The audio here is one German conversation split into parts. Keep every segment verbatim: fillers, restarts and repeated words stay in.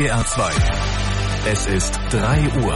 D R zwei. Es ist drei Uhr.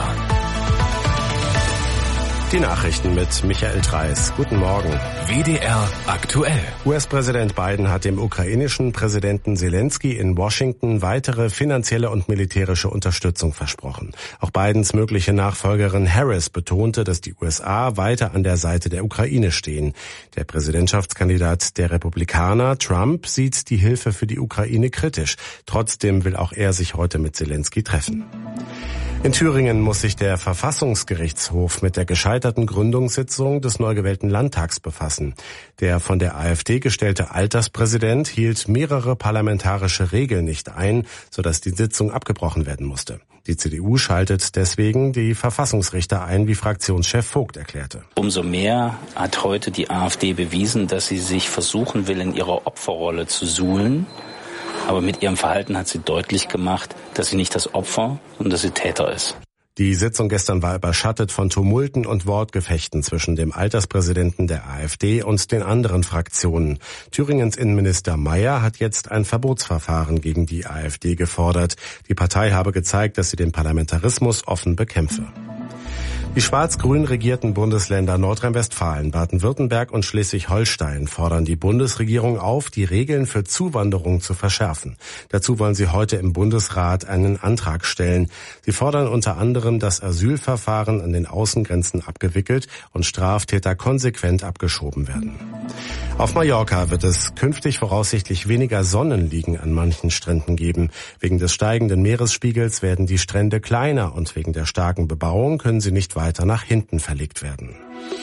Die Nachrichten mit Michael Dreis. Guten Morgen. W D R aktuell. U S-Präsident Biden hat dem ukrainischen Präsidenten Zelensky in Washington weitere finanzielle und militärische Unterstützung versprochen. Auch Bidens mögliche Nachfolgerin Harris betonte, dass die U S A weiter an der Seite der Ukraine stehen. Der Präsidentschaftskandidat der Republikaner, Trump, sieht die Hilfe für die Ukraine kritisch. Trotzdem will auch er sich heute mit Zelensky treffen. In Thüringen muss sich der Verfassungsgerichtshof mit der gescheiterten Gründungssitzung des neu gewählten Landtags befassen. Der von der AfD gestellte Alterspräsident hielt mehrere parlamentarische Regeln nicht ein, sodass die Sitzung abgebrochen werden musste. Die C D U schaltet deswegen die Verfassungsrichter ein, wie Fraktionschef Vogt erklärte. Umso mehr hat heute die AfD bewiesen, dass sie sich versuchen will, in ihrer Opferrolle zu suhlen. Aber mit ihrem Verhalten hat sie deutlich gemacht, dass sie nicht das Opfer, sondern dass sie Täter ist. Die Sitzung gestern war überschattet von Tumulten und Wortgefechten zwischen dem Alterspräsidenten der AfD und den anderen Fraktionen. Thüringens Innenminister Mayer hat jetzt ein Verbotsverfahren gegen die AfD gefordert. Die Partei habe gezeigt, dass sie den Parlamentarismus offen bekämpfe. Die schwarz-grün regierten Bundesländer Nordrhein-Westfalen, Baden-Württemberg und Schleswig-Holstein fordern die Bundesregierung auf, die Regeln für Zuwanderung zu verschärfen. Dazu wollen sie heute im Bundesrat einen Antrag stellen. Sie fordern unter anderem, dass Asylverfahren an den Außengrenzen abgewickelt und Straftäter konsequent abgeschoben werden. Auf Mallorca wird es künftig voraussichtlich weniger Sonnenliegen an manchen Stränden geben. Wegen des steigenden Meeresspiegels werden die Strände kleiner und wegen der starken Bebauung können sie nicht weiter nach hinten verlegt werden.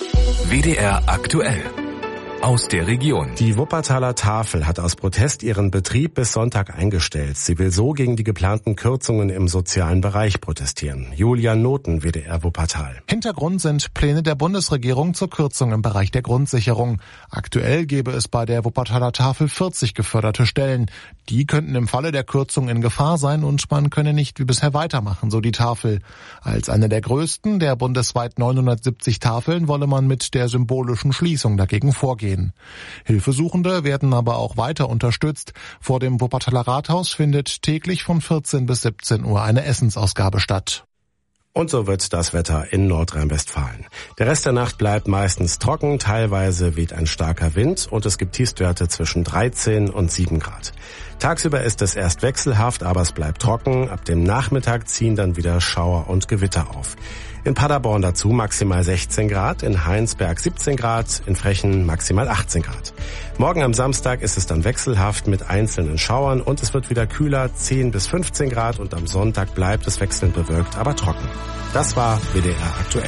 W D R aktuell. Aus der Region. Die Wuppertaler Tafel hat aus Protest ihren Betrieb bis Sonntag eingestellt. Sie will so gegen die geplanten Kürzungen im sozialen Bereich protestieren. Julian Noten, W D R Wuppertal. Hintergrund sind Pläne der Bundesregierung zur Kürzung im Bereich der Grundsicherung. Aktuell gäbe es bei der Wuppertaler Tafel vierzig geförderte Stellen. Die könnten im Falle der Kürzung in Gefahr sein und man könne nicht wie bisher weitermachen, so die Tafel. Als eine der größten der bundesweit neunhundertsiebzig Tafeln wolle man mit der symbolischen Schließung dagegen vorgehen. Hilfesuchende werden aber auch weiter unterstützt. Vor dem Wuppertaler Rathaus findet täglich von vierzehn bis siebzehn Uhr eine Essensausgabe statt. Und so wird das Wetter in Nordrhein-Westfalen. Der Rest der Nacht bleibt meistens trocken, teilweise weht ein starker Wind und es gibt Tiefstwerte zwischen dreizehn und sieben Grad. Tagsüber ist es erst wechselhaft, aber es bleibt trocken. Ab dem Nachmittag ziehen dann wieder Schauer und Gewitter auf. In Paderborn dazu maximal sechzehn Grad, in Heinsberg siebzehn Grad, in Frechen maximal achtzehn Grad. Morgen am Samstag ist es dann wechselhaft mit einzelnen Schauern und es wird wieder kühler, zehn bis fünfzehn Grad und am Sonntag bleibt es wechselnd bewölkt, aber trocken. Das war W D R aktuell.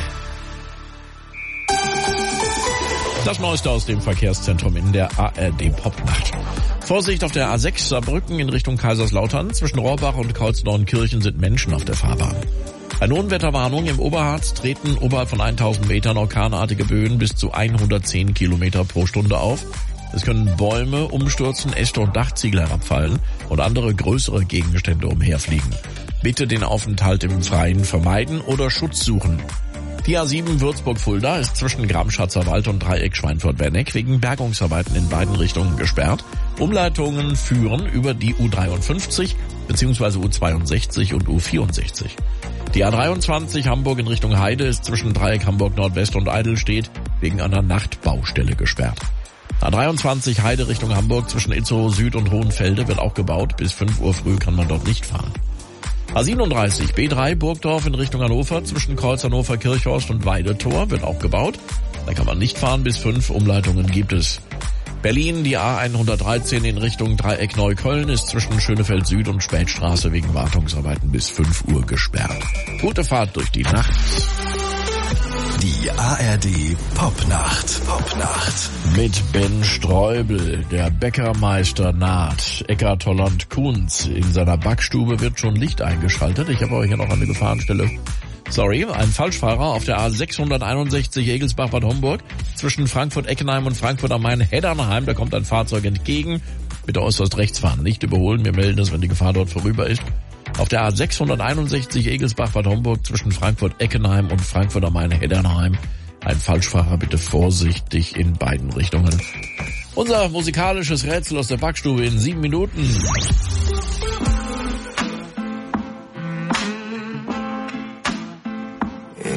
Das Neueste aus dem Verkehrszentrum in der A R D Popnacht. Vorsicht auf der A sechs Saarbrücken in Richtung Kaiserslautern. Zwischen Rohrbach und Kreuzneunkirchen sind Menschen auf der Fahrbahn. Eine Unwetterwarnung im Oberharz treten oberhalb von tausend Metern orkanartige Böen bis zu hundertzehn Kilometer pro Stunde auf. Es können Bäume umstürzen, Äste und Dachziegel herabfallen und andere größere Gegenstände umherfliegen. Bitte den Aufenthalt im Freien vermeiden oder Schutz suchen. Die A sieben Würzburg-Fulda ist zwischen Gramschatzer Wald und Dreieck Schweinfurt-Berneck wegen Bergungsarbeiten in beiden Richtungen gesperrt. Umleitungen führen über die U dreiundfünfzig bzw. U zweiundsechzig und U vierundsechzig. Die A dreiundzwanzig Hamburg in Richtung Heide ist zwischen Dreieck Hamburg Nordwest und Eidelstedt wegen einer Nachtbaustelle gesperrt. A dreiundzwanzig Heide Richtung Hamburg zwischen Itzehoe Süd und Hohenfelde wird auch gebaut. Bis fünf Uhr früh kann man dort nicht fahren. A siebenunddreißig B drei Burgdorf in Richtung Hannover zwischen Kreuz Hannover Kirchhorst und Weidetor wird auch gebaut. Da kann man nicht fahren, bis fünf Umleitungen gibt es. Berlin, die A hundertdreizehn in Richtung Dreieck Neukölln ist zwischen Schönefeld Süd und Spätstraße wegen Wartungsarbeiten bis fünf Uhr gesperrt. Gute Fahrt durch die Nacht. Die A R D Popnacht. Popnacht. Mit Ben Streubel, der Bäckermeister naht. Eckart Holland Kunz. In seiner Backstube wird schon Licht eingeschaltet. Ich habe euch hier noch eine Gefahrenstelle. Sorry, ein Falschfahrer auf der A sechshunderteinundsechzig Egelsbach-Bad Homburg zwischen Frankfurt-Eckenheim und Frankfurt am Main-Heddernheim. Da kommt ein Fahrzeug entgegen. Bitte äußerst rechts fahren, nicht überholen. Wir melden es, wenn die Gefahr dort vorüber ist. Auf der A sechshunderteinundsechzig Egelsbach-Bad Homburg zwischen Frankfurt-Eckenheim und Frankfurt am Main-Heddernheim. Ein Falschfahrer, bitte vorsichtig in beiden Richtungen. Unser musikalisches Rätsel aus der Backstube in sieben Minuten.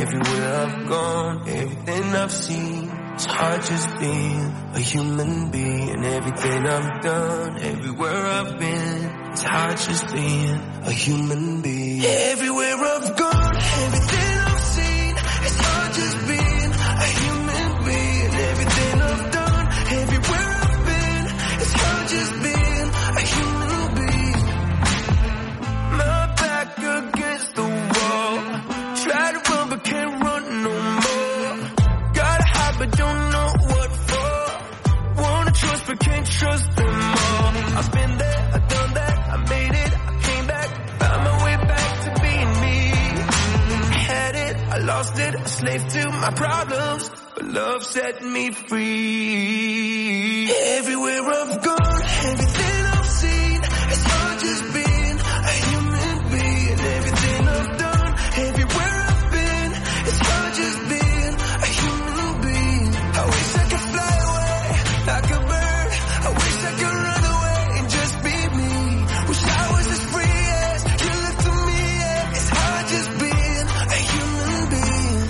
Everywhere I've gone, everything I've seen, it's hard just being a human being. Everything I've done, everywhere I've been, it's hard just being a human being. Everywhere I've gone, everything I've seen, it's hard just being a human being. Everything I've done, everywhere I've been, it's hard just being a human being. My back against the wall, try to run but can't run no more. Gotta hide but don't know what for. Wanna trust but can't trust them all. I've been there, I've done that, I made it, I came back, found my way back to being me. I had it, I lost it, a slave to my problems, but love set me free. Everywhere I've gone, everything I've seen, it's hard just being a human being. Everything I've done, everywhere I've been, it's hard just being a human being. I wish I could fly away like a bird. I wish I could run away and just be me. Wish I was as free as you look to me. Yeah. It's hard just being a human being.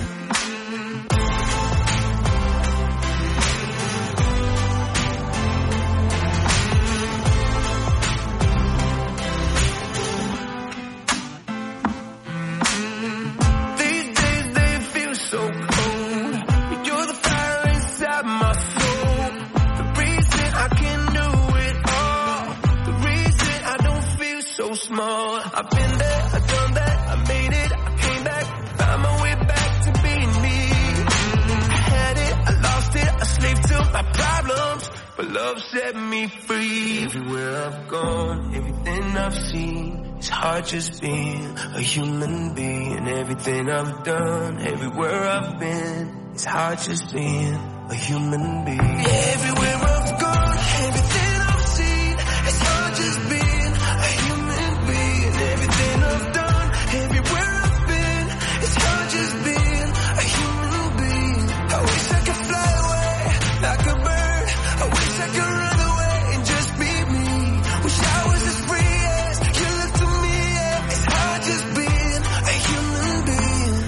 These days they feel so cold. You're the fire inside my soul. The reason I can do it all. The reason I don't feel so small. I've been there, I've done that, I made it, I came back, found my way back to being me. I had it, I lost it, a slave to my problems, but love set me free. Everywhere I've gone, everything I've seen, it's hard just being a human being. Everything I've done, everywhere I've been, it's hard just being a human being. Everywhere I've gone, everything I've seen, it's hard just being a human being. Everything I've done, everywhere I've been, it's hard just being a human being. I wish I could fly away like a bird. I wish I could run away and just be me. Wish I was as free as you look to me. Yeah. It's hard just being a human being.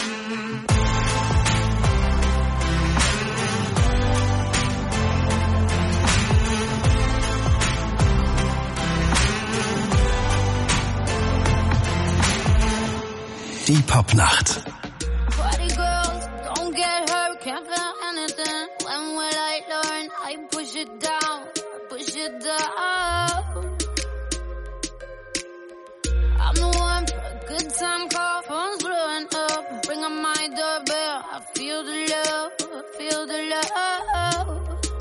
Die Popnacht. Party girls, don't get hurt, can't feel anything. When will I learn? I push it down, push it down. I'm the one for a good time call, phone's blowing up. Bring on my doorbell, I feel the love, I feel the love.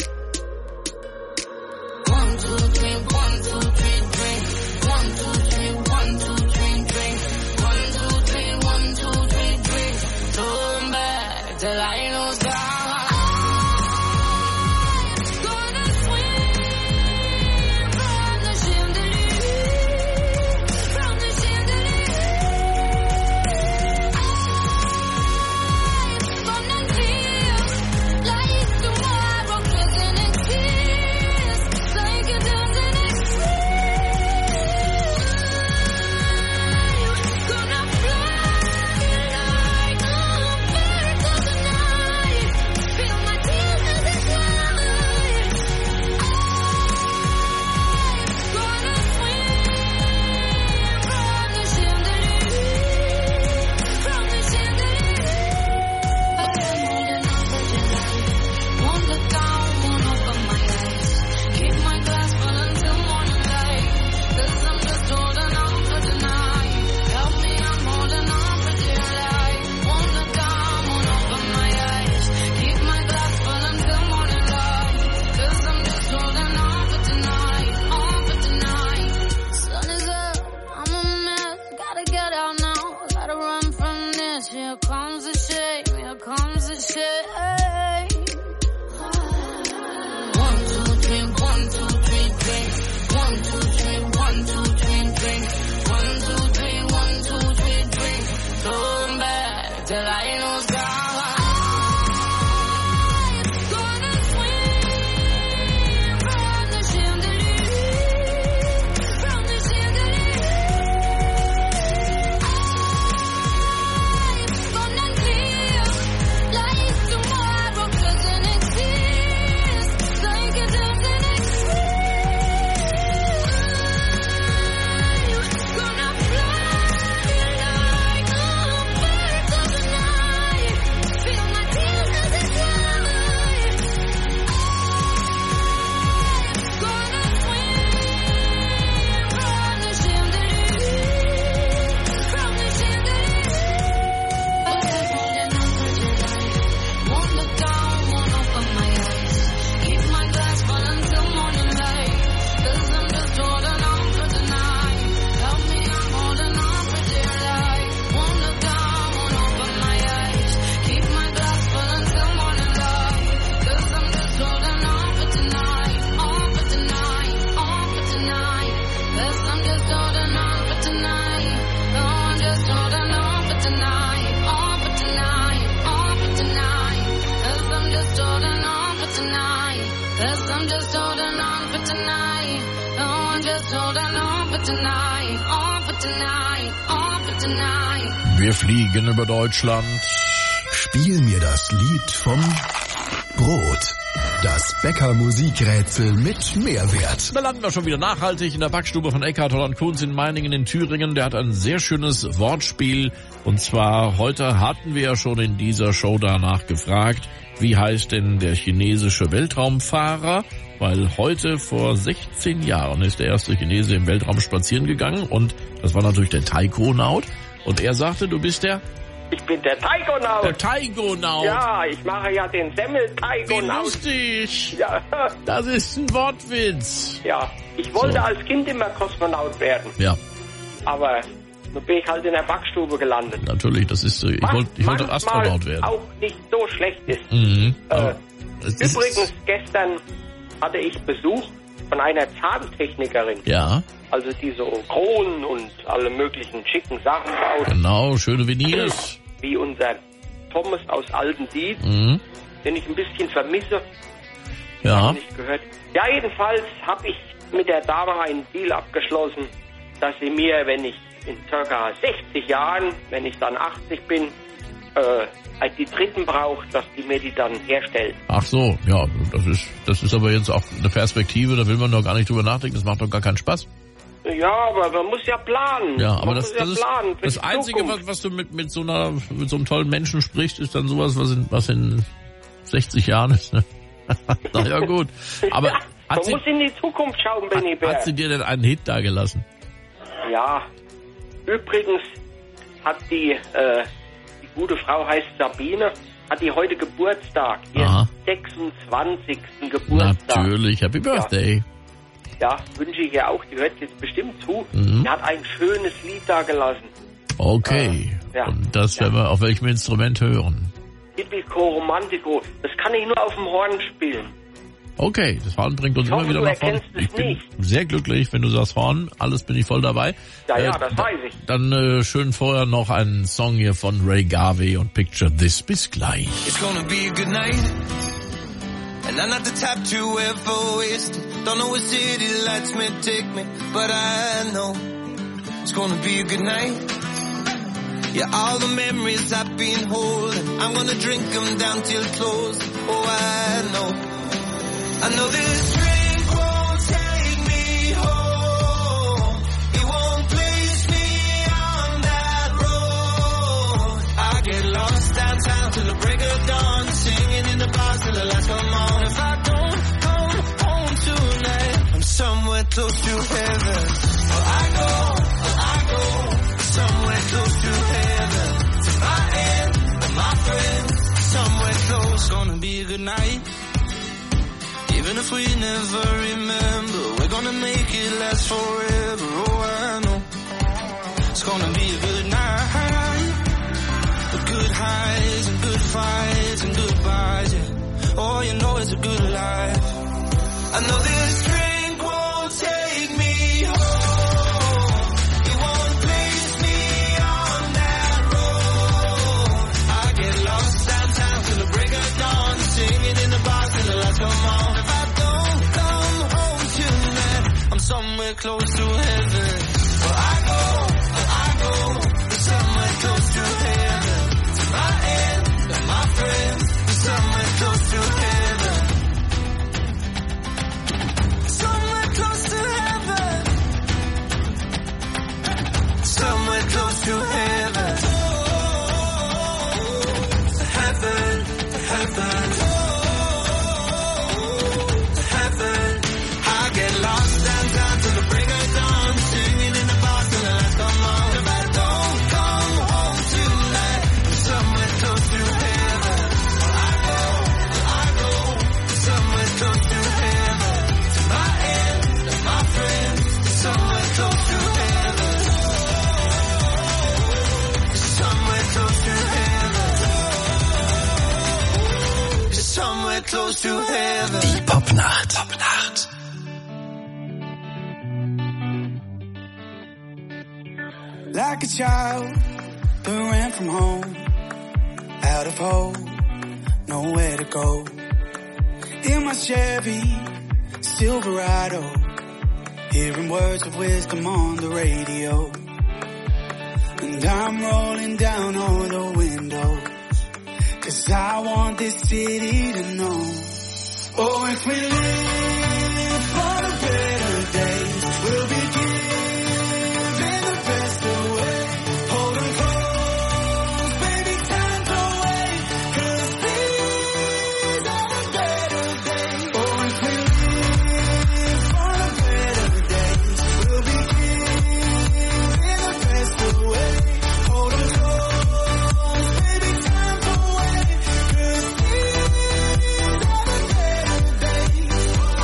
One, two, three, one, two, three, drink. One, two, three, one, two, three, drink. One, two, three, one, two, three, drink. Turn back till I know time. I'm gonna swim tonight, all for tonight, all for tonight. Wir fliegen über Deutschland. Spiel mir das Lied vom Brot. Das Bäcker-Musikrätsel mit Mehrwert. Da landen wir schon wieder nachhaltig in der Backstube von Eckhard Holland Kunz in Meiningen in Thüringen. Der hat ein sehr schönes Wortspiel. Und zwar heute hatten wir ja schon in dieser Show danach gefragt, wie heißt denn der chinesische Weltraumfahrer? Weil heute vor sechzehn Jahren ist der erste Chinese im Weltraum spazieren gegangen. Und das war natürlich der Taikonaut. Und er sagte, du bist der... Ich bin der Taikonaut. Der Taikonaut. Ja, ich mache ja den Semmel-Taikonaut. Wie lustig. Ja. Das ist ein Wortwitz. Ja, ich wollte So. als Kind immer Kosmonaut werden. Ja, Aber nun bin ich halt in der Backstube gelandet. natürlich, das ist, ich Was wollte ich wollte manchmal Astronaut werden. auch nicht so schlecht ist. Mhm. Äh, Aber es ist- Übrigens, gestern hatte ich Besuch von einer Zahntechnikerin. Ja, Also die so Kronen und alle möglichen schicken Sachen baut. genau, schöne Veneers. Wie unser Thomas aus Altendiet, Mhm. den ich ein bisschen vermisse. Ja, Nicht gehört. Ja, jedenfalls habe ich mit der Dame einen Deal abgeschlossen, dass sie mir, wenn ich in circa sechzig Jahren, wenn ich dann achtzig bin, äh, die Dritten braucht, dass die mir die dann herstellt. ach so, ja, das ist, das ist aber jetzt auch eine Perspektive, da will man doch gar nicht drüber nachdenken, das macht doch gar keinen Spaß. Ja, aber man muss ja planen. Ja, aber man das, muss das ja ist planen für das die Einzige, Zukunft. was, was du mit, mit so einer, mit so einem tollen Menschen sprichst, ist dann sowas, was in, was in sechzig Jahren ist, ne? Na ja, gut. Aber Ja, hat man sie, muss in die Zukunft schauen, Benny hat, Bär. hat sie dir denn einen Hit da gelassen? Ja, übrigens hat die, äh, die gute Frau heißt Sabine, hat die heute Geburtstag, ihren Aha. sechsundzwanzigsten Geburtstag. Natürlich, Happy Birthday. Ja, wünsche ich ihr auch, die hört jetzt bestimmt zu. Mhm. Die hat ein schönes Lied da gelassen. Okay. Äh, ja. Und das Ja. werden wir auf welchem Instrument hören? Tipico Romantico, das kann ich nur auf dem Horn spielen. Okay, das Horn bringt uns Ich hoffe, immer wieder du nach vorne. erkennst es Ich bin nicht. sehr glücklich, wenn du sagst Horn, alles bin ich voll dabei. Ja, ja, Äh, das da- weiß ich. Dann äh, schön vorher noch einen Song hier von Ray Garvey und Picture This. Bis gleich. It's gonna be a good night. And I'm not the type to ever waste it. Don't know where city lights may take me, but I know it's gonna be a good night. Yeah, all the memories I've been holding, I'm gonna drink them down till close. Oh, I know. I know this drink won't take me home. It won't place me on that road. I get lost downtown till the break of dawn, singing in the bars till the lights come on. If I don't come home tonight, I'm somewhere close to heaven. Oh, I go, oh, I go, somewhere close to heaven. To my end, and my friends, somewhere close. Gonna be a good night. Even if we never remember, we're gonna make it last forever. Oh, I know it's gonna be a good night. With good highs and good fights and goodbyes, yeah. Oh, you know it's a good life. I know this drink won't take me home. It won't place me on that road. I get lost downtown till the break of dawn, singing in the bars till the lights come on. If I don't come home tonight, I'm somewhere close to heaven. Oh, I go, oh, I go, somewhere close to heaven. To my end, and my friends, somewhere close to heaven. Somewhere close to heaven. Somewhere close to heaven. Heaven, heaven. Heaven. I get lost downtown till the break of dawn, singing in the bars till the lights come on. If I don't come home tonight, I'm somewhere close to heaven. I go, I go, somewhere close to heaven. To my end, and my friends, somewhere close to heaven. Somewhere close to heaven. Somewhere close to heaven. Die Popnacht. Popnacht. Like a child who ran from home, out of hope, nowhere to go. In my Chevy Silverado, hearing words of wisdom on the radio. And I'm rolling down all the windows, 'cause I want this city to know. Oh, if we live for the better days, we'll be giving the best away. Hold 'em close, baby, time's away, 'cause these are the better days. Oh, if we live for the better days, we'll be giving the best away. Hold 'em close, baby, time's away, 'cause these are the better days.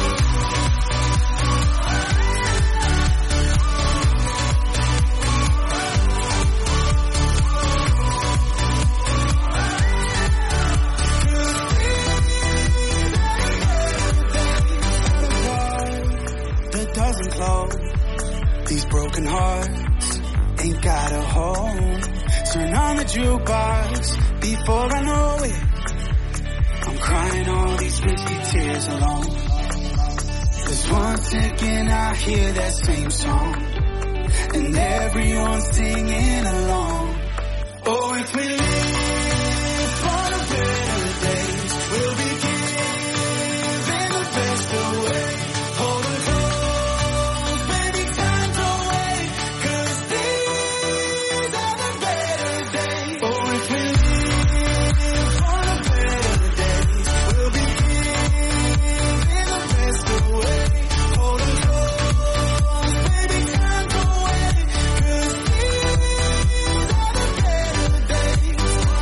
That doesn't close. These broken hearts ain't got a home. Turn on the jukebox before I know it. I'm crying all these risky tears alone. 'Cause once again I hear that same song, and everyone's singing along. Oh, if we live for the better days, we'll be giving the best away. Hold 'em close, baby, time's away, 'cause these are the better days. Oh, if we live for the better days, we'll be giving the best away. Hold 'em close, baby, time's away, 'cause these are the better days.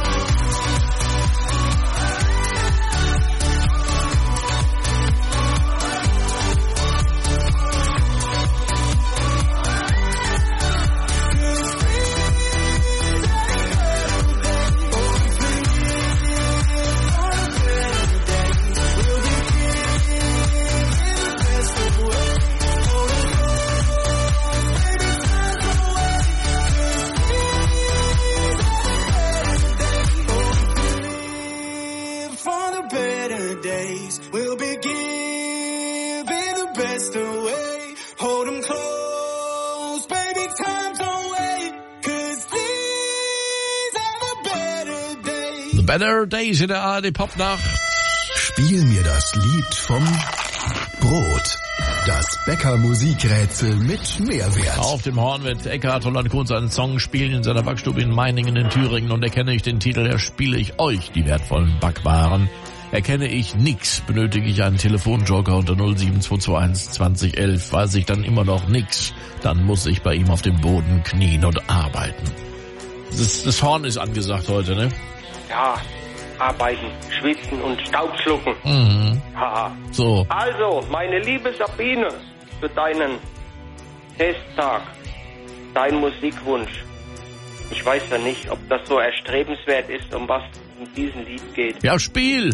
For the better days, we'll be giving the best away. Hold 'em close, baby, time's away, 'cause these are the better days. The Better Days in der A R D Popnacht. Spiel mir das Lied vom Brot. Das Bäcker-Musikrätsel mit Mehrwert. Auf dem Horn wird Eckhard Holland Kohn seinen Song spielen in seiner Backstube in Meiningen in Thüringen, und erkenne ich den Titel, erspiele ich euch die wertvollen Backwaren. Erkenne ich nix, benötige ich einen Telefonjoker unter null sieben zwei zwei eins zwanzig elf. Weiß ich dann immer noch nix, dann muss ich bei ihm auf dem Boden knien und arbeiten. Das, das Horn ist angesagt heute, ne? Ja, arbeiten, schwitzen und Staub schlucken. Mhm. Haha. So. Also, meine liebe Sabine, für deinen Testtag, dein Musikwunsch. Ich weiß ja nicht, ob das so erstrebenswert ist, um was in diesem Lied geht. Ja, Spiel!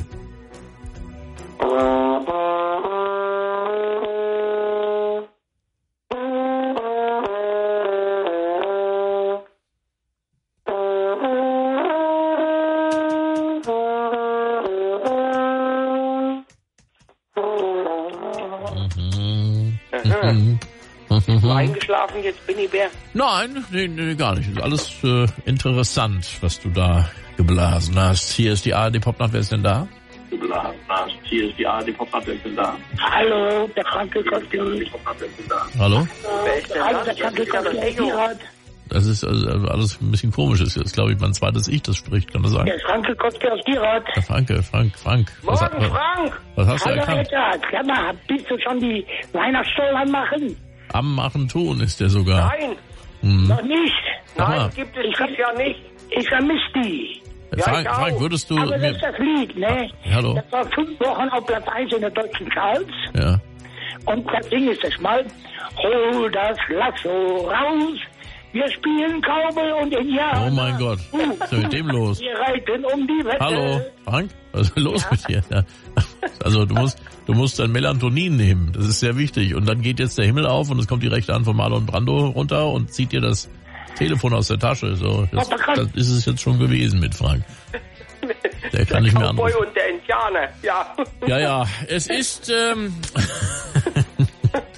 Mhm. Bist du eingeschlafen jetzt, Binny Bär? Nein, nee, nee, gar nicht. Ist alles äh, interessant, was du da geblasen hast. Hier ist die A R D Popnacht. Wer ist denn da? Geblasen hast. Hier ist die A R D Popnacht. Wer ist denn da? Hallo, der Franke Koski. Hallo? Wer ist denn Hallo, das? der Franke Das ist ja das Koski. Echo. Das ist also alles ein bisschen komisch. Das ist jetzt, glaube ich, mein zweites Ich, das spricht. Kann das sein? Der Franke Koski aus Gierat. Der Franke, Frank, Frank. Was, Morgen, was, Frank! was hast du Hallo, erkannt? Edward. Sag mal, bist du schon die Weihnachtsstollen anmachen? Am Machen tun ist der sogar. Nein, Hm. Noch nicht. Sag mal. nein, gibt es dieses Jahr nicht. Ich vermisse die. Ja, Frank, ich auch. Frank, würdest du Aber das mir... ist das Lied, ne? Ah, hallo? Das war fünf Wochen auf Platz eins in der deutschen Charts. Ja. Und das Ding ist das mal, hol das Lasso raus. Wir spielen Cowboy und Indianer. Oh mein Gott, Uh, was ist denn mit dem los? Wir reiten um die Wette. Hallo, Frank? Was ist denn los mit dir? Ja. Also du musst, du musst dein Melatonin nehmen, das ist sehr wichtig. Und dann geht jetzt der Himmel auf und es kommt die rechte Hand von Marlon Brando runter und zieht dir das Telefon aus der Tasche. So, das, das ist es jetzt schon gewesen mit Frank. Der kann nicht mehr Cowboy anrufen. und der Indianer, ja. Ja, ja, es ist... Ähm,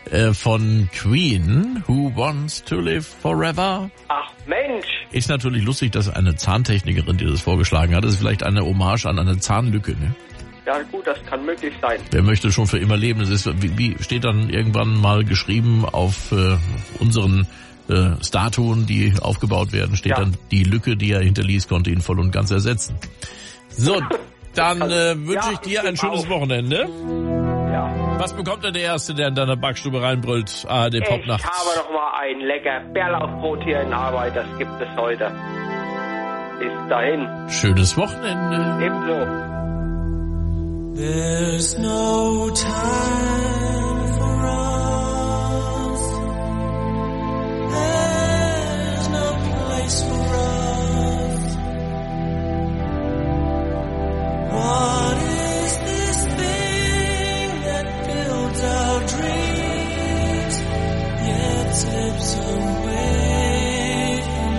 äh, von Queen, Who Wants to Live Forever. Ach Mensch. Ist natürlich lustig, dass eine Zahntechnikerin dir das vorgeschlagen hat. Das ist vielleicht eine Hommage an eine Zahnlücke, ne? Ja gut, das kann möglich sein. Wer möchte schon für immer leben? Das ist, wie, wie steht dann irgendwann mal geschrieben auf äh, unseren äh, Statuen, die aufgebaut werden, steht ja. dann, die Lücke, die er hinterließ, konnte ihn voll und ganz ersetzen. So, dann äh, wünsche ja, ich dir ein schönes auch. Wochenende. Ja. Was bekommt denn der Erste, der in deiner Backstube reinbrüllt? Ah, der Popnacht. Ich habe noch mal ein lecker Bärlauchbrot hier in Arbeit, das gibt es heute. Bis dahin. Schönes Wochenende. Ebenso. There's no time for us. There's no place for us. What is this thing that builds our dreams, yet slips away from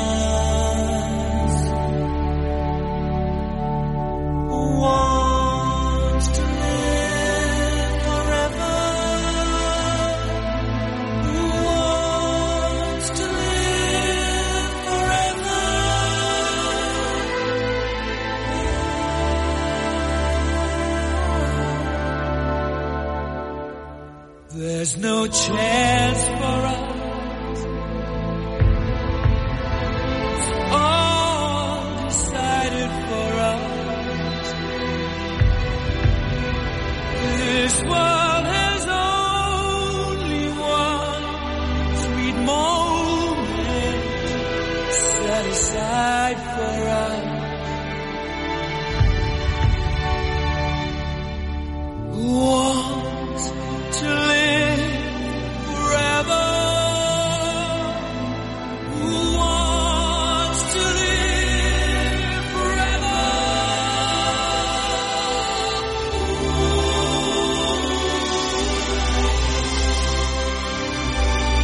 us? What There's no chance for us. It's all decided for us. This world has only one sweet moment set aside for us. Want to live forever. Who wants to live forever?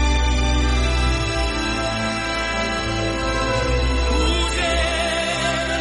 Who dare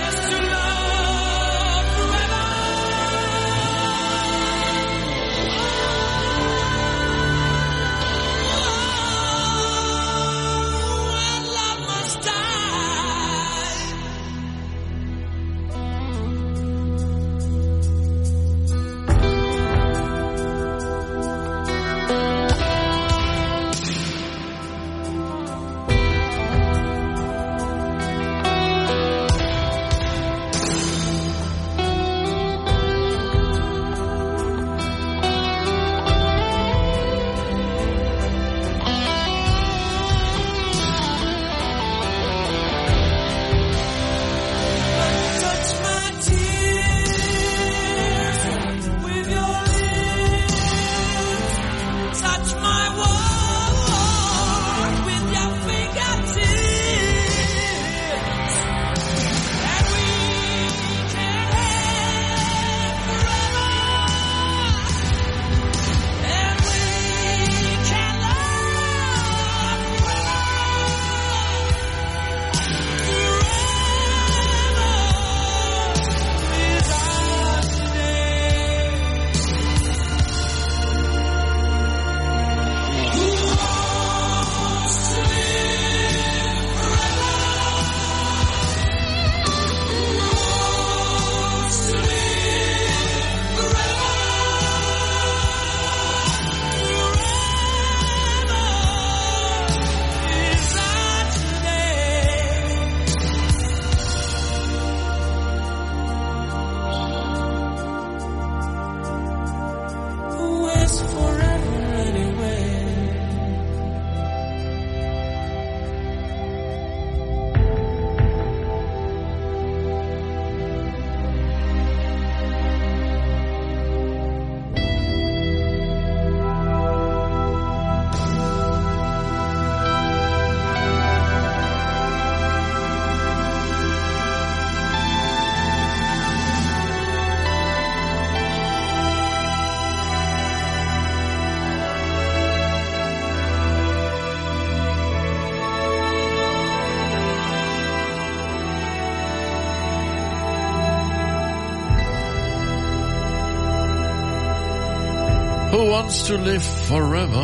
Who Wants to Live Forever?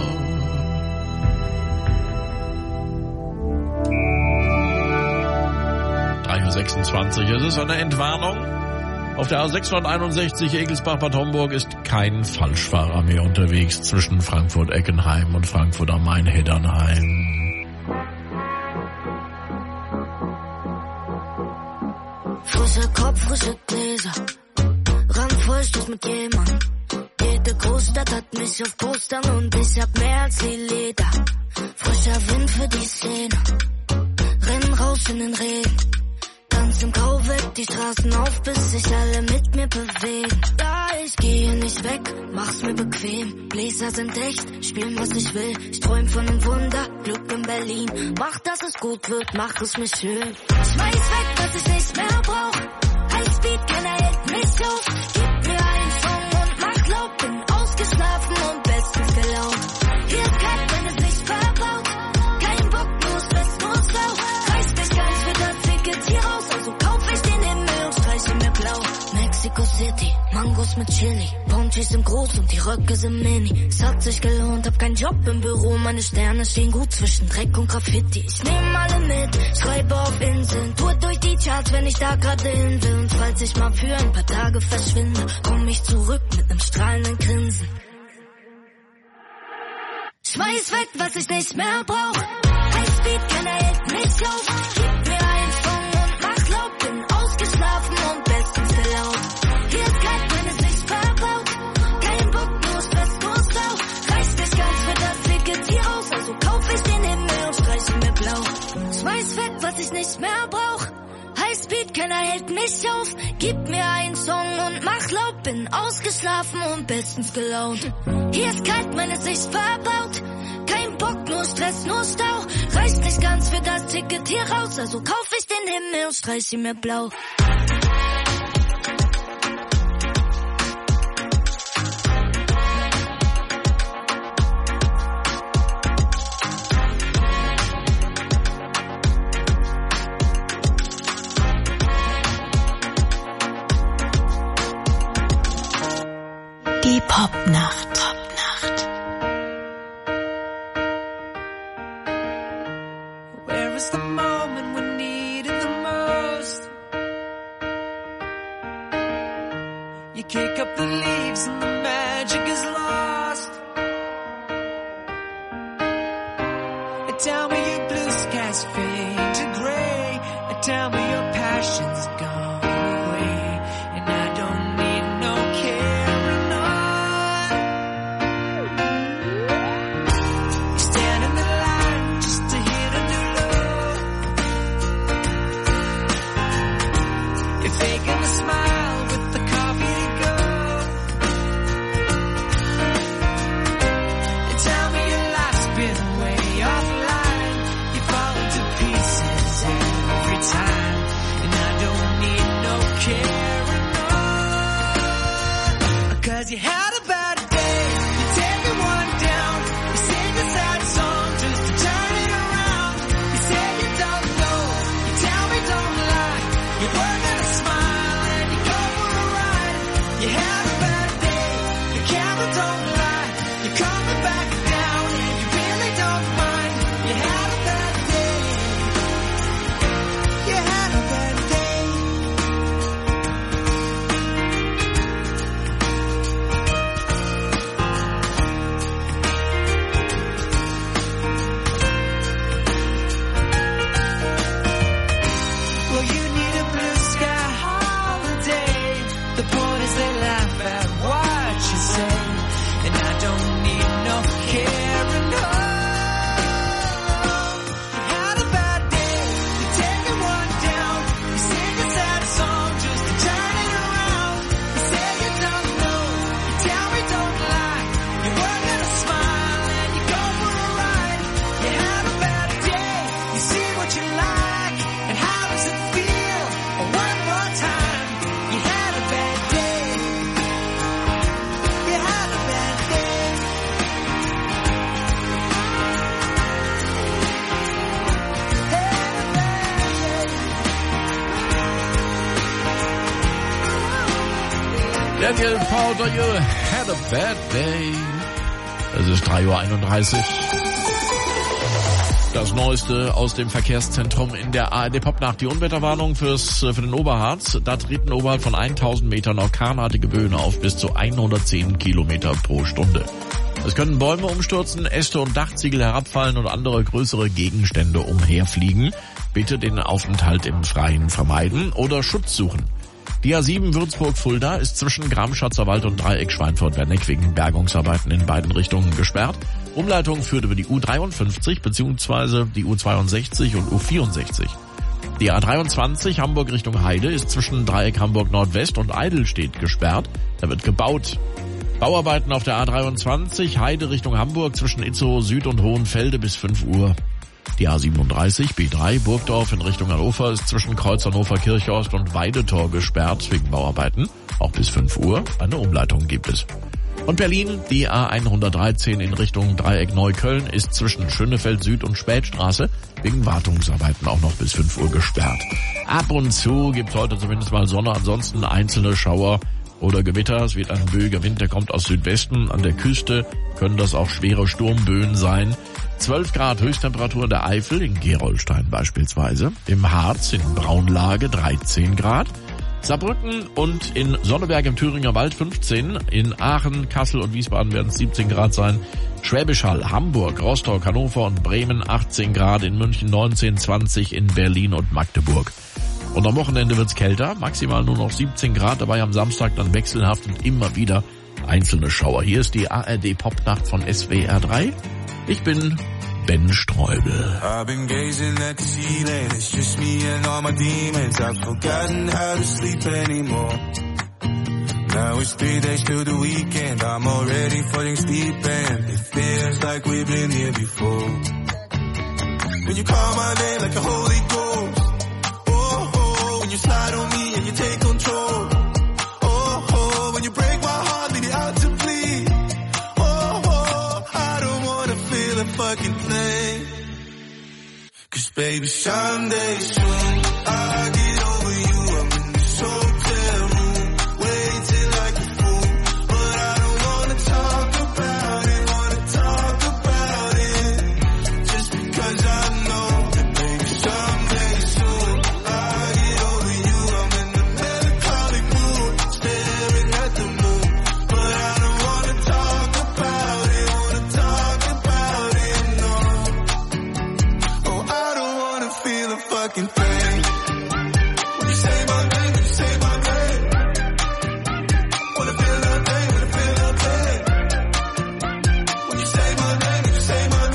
drei Uhr sechsundzwanzig, es ist eine Entwarnung. Auf der A sechshunderteinundsechzig Egelsbach-Bad Homburg ist kein Falschfahrer mehr unterwegs zwischen Frankfurt-Eckenheim und Frankfurt am Main-Heddernheim. Frischer Kopf, frische Gläser, randvoll Stoß mit jemand. Jede Großstadt hat mich auf Postern und ich hab mehr als die Leder. Frischer Wind für die Szene, renn raus in den Regen. Ganz im Grau weg, die Straßen auf, bis sich alle mit mir bewegen. Ja, ich gehe nicht weg, mach's mir bequem. Bläser sind echt, spielen was ich will. Ich träum von einem Wunder, Glück in Berlin. Mach, dass es gut wird, mach es mir schön. Schmeiß weg, was ich nicht mehr brauch. Highspeed, keiner hält mich auf. Gib mir einen Song und mach laut. Bin ausgeschlafen und bestens gelaunt. Hier ist kalt, wenn es nicht verbaut. Kein Bock, nur Stress, nur Sau. Reißt mich ganz für das Ticket hier raus. Also kauf ich den Himmel und streiche mir blau. Mexico City, Mangos mit Chili. Ponchis sind groß und die Röcke sind mini. Es hat sich gelohnt, hab keinen Job im Büro. Meine Sterne stehen gut zwischen Dreck und Graffiti. Ich nehm alle mit, schreibe auf Inseln. Tour durch die Charts, wenn ich da gerade hin will. Und falls ich mal für ein paar Tage verschwinde, komm ich zurück mit nem strahlenden Grinsen. Schmeiß weg, was ich nicht mehr brauch. Highspeed, keiner hält mich auf. Gib mir einen Song und mach laut. Bin ausgeschlafen und bestens gelaunt. Hier ist kalt, wenn es nicht verbaut. Kein Bock, nur Stress, nur Sau. Reißt mich ganz für das Ticket hier raus. Also kauf ich den Himmel und streiche mir blau. Schmeiß weg, was ich nicht mehr brauch. Highspeed, keiner hält mich auf. Gib mir einen Song und mach laut. Bin ausgeschlafen und bestens gelaunt. Hier ist kalt, meine Sicht verbaut. Kein Bock, nur Stress, nur Stau. Reicht nicht ganz für das Ticket hier raus. Also kauf ich den Himmel und streiche mir blau. Die Popnacht. Popnacht. Where is the moment we need it the most? You kick up the leaves and the magic is lost. Tell me your blue skies fade to gray. Tell me your passion's gone away. And I don't need no care. Faking a smile with the coffee to go. And tell me your life's been way offline. You fall into pieces every time. And I don't need no care, no. Cause you had a bad day. You take one down. You sing a sad song just to turn it around. You say you don't know. You tell me don't lie. You work at a smile and you go for a ride. You had a bad day, the camera don't lie. You're coming back down and you really don't mind. You had a bad day. You had a bad day. Well, you need a blue sky holiday. The point is they laugh at what you say. And I don't need no care and no. You had a bad day. You take one down. You sing a sad song just to turn it around. You say you don't know. You tell me don't lie. You work at a smile and you go for a ride. You had a bad day. You see what you like. And how does it feel? One more time. You had a bad day. You had a bad day. Had a bad day. Daniel Powder, you had a bad day. Es ist drei Uhr einunddreißig. Das Neueste aus dem Verkehrszentrum in der A R D Popnacht. Die Unwetterwarnung fürs, für den Oberharz. Da treten oberhalb von tausend Metern orkanartige Böen auf, bis zu hundertzehn Kilometer pro Stunde. Es können Bäume umstürzen, Äste und Dachziegel herabfallen und andere größere Gegenstände umherfliegen. Bitte den Aufenthalt im Freien vermeiden oder Schutz suchen. Die A sieben Würzburg-Fulda ist zwischen Gramschatzer Wald und Dreieck Schweinfurt-Werneck wegen Bergungsarbeiten in beiden Richtungen gesperrt. Umleitung führt über die U dreiundfünfzig bzw. die U zweiundsechzig und U vierundsechzig. Die A dreiundzwanzig Hamburg Richtung Heide ist zwischen Dreieck Hamburg Nordwest und Eidelstedt gesperrt. Da wird gebaut. Bauarbeiten auf der A dreiundzwanzig Heide Richtung Hamburg zwischen Itzehoe Süd und Hohenfelde bis fünf Uhr. Die A siebenunddreißig B drei Burgdorf in Richtung Hannover ist zwischen Kreuz Hannover Kirchhorst und Weidetor gesperrt wegen Bauarbeiten. Auch bis fünf Uhr. Eine Umleitung gibt es. Und Berlin, die A hundertdreizehn in Richtung Dreieck Neukölln ist zwischen Schönefeld Süd und Spätstraße wegen Wartungsarbeiten auch noch bis fünf Uhr gesperrt. Ab und zu gibt heute zumindest mal Sonne, ansonsten einzelne Schauer oder Gewitter. Es wird ein böiger Wind, der kommt aus Südwesten. An der Küste können das auch schwere Sturmböen sein. zwölf Grad Höchsttemperatur in der Eifel, in Gerolstein beispielsweise. Im Harz in Braunlage dreizehn Grad. Saarbrücken und in Sonneberg im Thüringer Wald fünfzehn. In Aachen, Kassel und Wiesbaden werden es siebzehn Grad sein. Schwäbisch Hall, Hamburg, Rostock, Hannover und Bremen achtzehn Grad. In München neunzehn, zwanzig in Berlin und Magdeburg. Und am Wochenende wird's kälter, maximal nur noch siebzehn Grad, dabei am Samstag dann wechselhaft und immer wieder einzelne Schauer. Hier ist die A R D Popnacht von S W R drei. Ich bin Ben Streubel. I've been gazing at the ceiling, it's just me and all my demons. I've forgotten how to sleep anymore. Now it's three days till the weekend, I'm already falling asleep and it feels like we've been here before. When you call my name like a Holy Ghost, oh, oh, when you slide on me and you take control, oh, oh, when you break my heart, leave it out to bleed, oh, oh, I don't wanna feel a fucking thing, 'cause baby someday soon, I'll get over you, I'm in this hotel room, waiting like a fool, but I don't wanna talk about it, wanna talk about it, just because I know that baby someday soon, I'll get over you, I'm in the melancholic mood, staring at the moon, but I don't wanna talk about it, wanna talk about it, no, oh I don't wanna feel a fucking thing, when you say my name, when you say my name, wanna feel nothing, wanna feel nothing, when you say my name, when you say my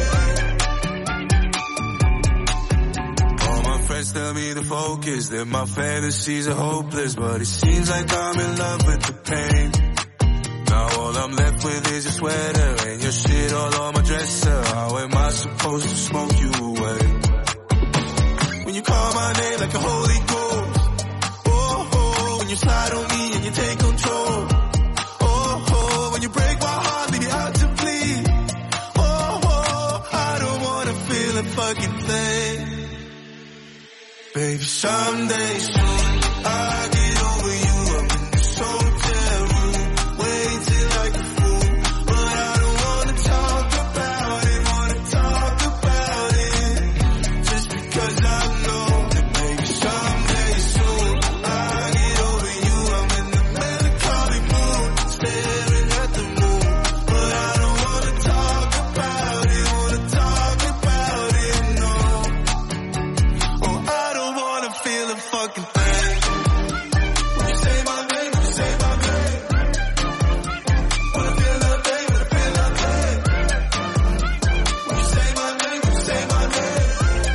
name, all my friends tell me to focus, that my fantasies are hopeless, but it seems like I'm in love with the pain. Now all I'm left with is your sweater and your shit all on my dresser. How am I supposed to smoke you away? When you call my name like a Holy Ghost, oh, oh, when you slide on me and you take control, oh, oh, when you break my heart, leave it out to bleed, oh, oh, I don't wanna feel a fucking thing, baby someday soon, I'll get over you, I'm in this hotel room, waiting like a fool, but I don't wanna talk about it, wanna talk about it, just because I know that maybe someday soon, I'll get over you, I'm in the melancholic mood, staring at the moon, but I don't wanna talk about it, wanna talk about it, no, oh I don't wanna feel a fucking thing, when you say my name, when you say my name, wanna feel nothing, wanna feel nothing, when you say my name, when you say my name,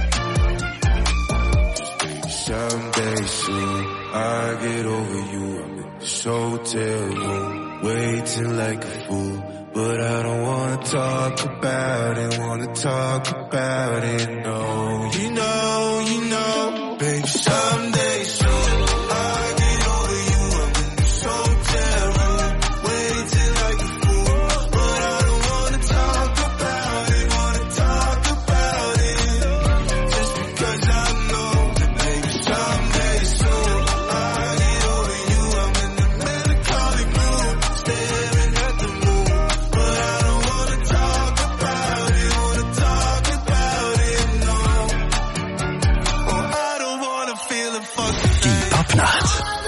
someday soon, I'll get over you, I'm in this hotel room, waiting like a fool, but I don't wanna talk about it, wanna talk about it, no, you know, you know, baby, someday soon, I'll get over you, I'm in this hotel room, waiting like a fool, but I don't wanna talk about it, wanna talk about it, just because I know that maybe someday soon, I'll get over you, I'm in the melancholic mood, staring at the moon, but I don't wanna Die Popnacht.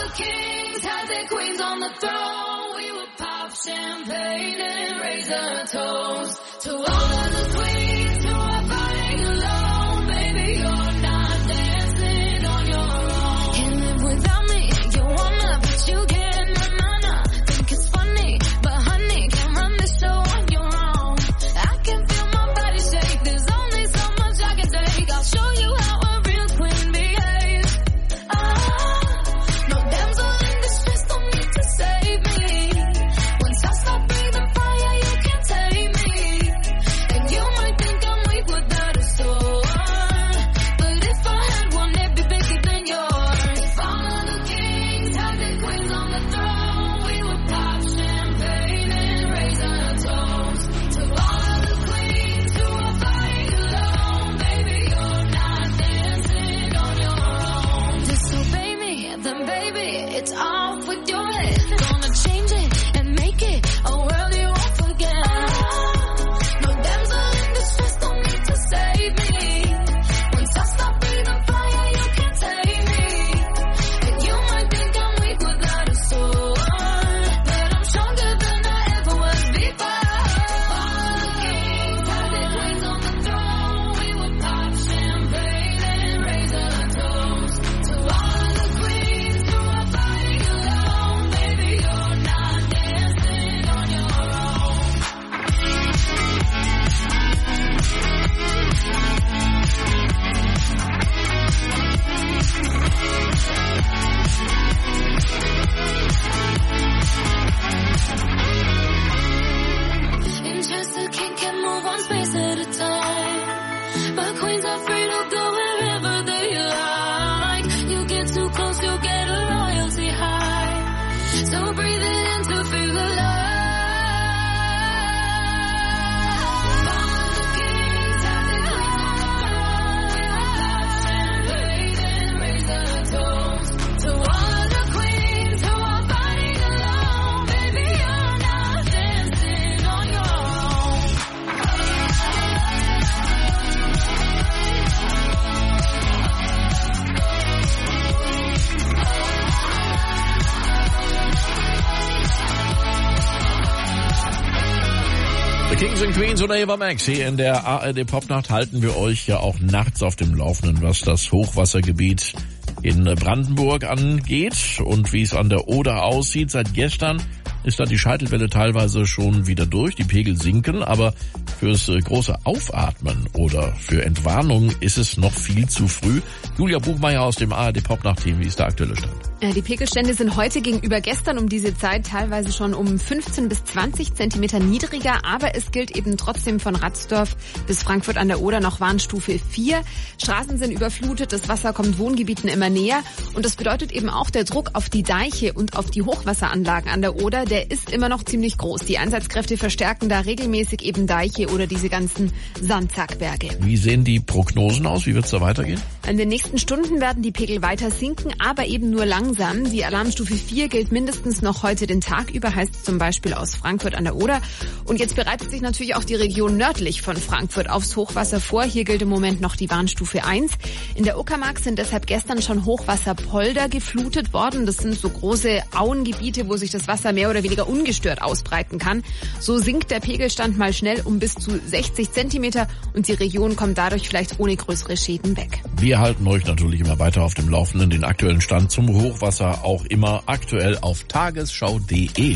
Kings and Queens oder Eva Max. Hier in der A R D Popnacht halten wir euch ja auch nachts auf dem Laufenden, was das Hochwassergebiet in Brandenburg angeht und wie es an der Oder aussieht. Seit gestern ist da die Scheitelwelle teilweise schon wieder durch, die Pegel sinken, aber fürs große Aufatmen oder für Entwarnung ist es noch viel zu früh. Julia Buchmeier aus dem A R D Popnacht-Team, wie ist der aktuelle Stand? Die Pegelstände sind heute gegenüber gestern um diese Zeit teilweise schon um fünfzehn bis zwanzig Zentimeter niedriger, aber es gilt eben trotzdem von Ratsdorf bis Frankfurt an der Oder noch Warnstufe vier. Straßen sind überflutet, das Wasser kommt Wohngebieten immer näher und das bedeutet eben auch der Druck auf die Deiche und auf die Hochwasseranlagen an der Oder, der ist immer noch ziemlich groß. Die Einsatzkräfte verstärken da regelmäßig eben Deiche oder diese ganzen Sandsackberge. Wie sehen die Prognosen aus? Wie wird es da weitergehen? In den nächsten Stunden werden die Pegel weiter sinken, aber eben nur langsam. Die Alarmstufe vier gilt mindestens noch heute den Tag über, heißt zum Beispiel aus Frankfurt an der Oder. Und jetzt bereitet sich natürlich auch die Region nördlich von Frankfurt aufs Hochwasser vor. Hier gilt im Moment noch die Warnstufe eins. In der Uckermark sind deshalb gestern schon Hochwasserpolder geflutet worden. Das sind so große Auengebiete, wo sich das Wasser mehr oder weniger ungestört ausbreiten kann. So sinkt der Pegelstand mal schnell um bis zu sechzig Zentimeter und die Region kommt dadurch vielleicht ohne größere Schäden weg. Wir halten euch natürlich immer weiter auf dem Laufenden, den aktuellen Stand zum Hochwasser auch immer aktuell auf tagesschau punkt de.